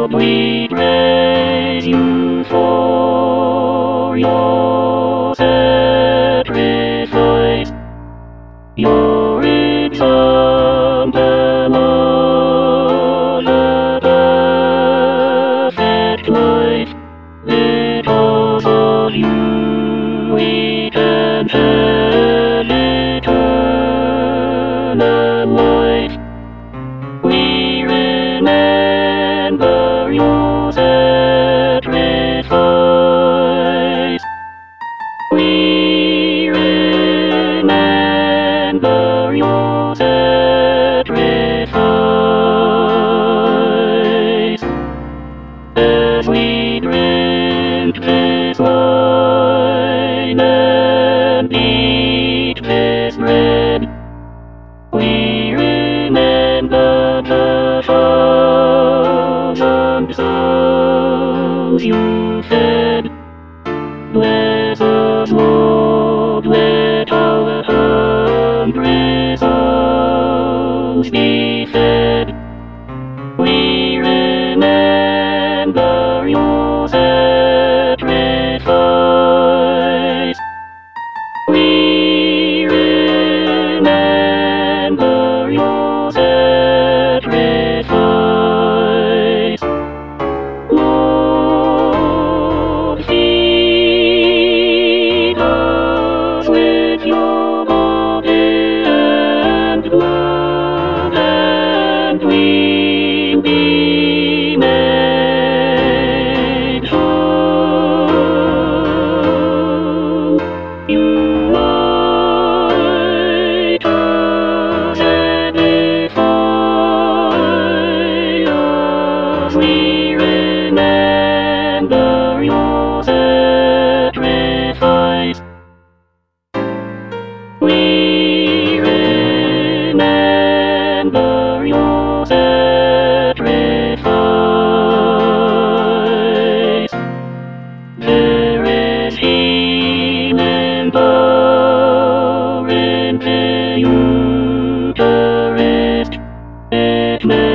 Lord, we praise you for your sacrifice, your example of a perfect life. Because of you we can have eternal life. We remember your sacrifice. We remember your sacrifice. As we drink this wine and eat this bread, we remember the thousand souls you fed. Bless us, Lord, let our hungry souls be fed. We remember your sacrifice. We remember your sacrifice. Lord, feed us with your body and blood, and we'll be made whole. Unite us, edify us. We remember your sacrifice. We remember your sacrifice. There is healing power in the Eucharist. It may